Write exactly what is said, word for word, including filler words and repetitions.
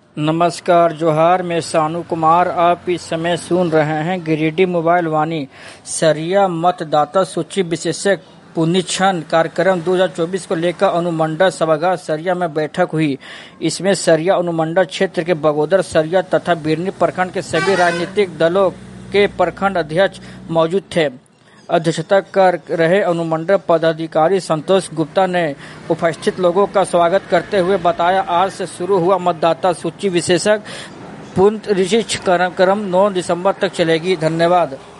नमस्कार जोहार, मैं सानू कुमार। आप इस समय सुन रहे हैं गिरिडीह मोबाइल वाणी। सरिया मतदाता सूची विशेषज्ञ पुनरीक्षण कार्यक्रम दो हज़ार चौबीस को लेकर अनुमंडल सभागार सरिया में बैठक हुई। इसमें सरिया अनुमंडल क्षेत्र के बगोदर, सरिया तथा बिरनी प्रखंड के सभी राजनीतिक दलों के प्रखंड अध्यक्ष मौजूद थे। अध्यक्षता कर रहे अनुमंडल पदाधिकारी संतोष गुप्ता ने उपस्थित लोगों का स्वागत करते हुए बताया, आज से शुरू हुआ मतदाता सूची विशेषज्ञ पुनरीक्षण कार्यक्रम नौ दिसंबर तक चलेगी। धन्यवाद।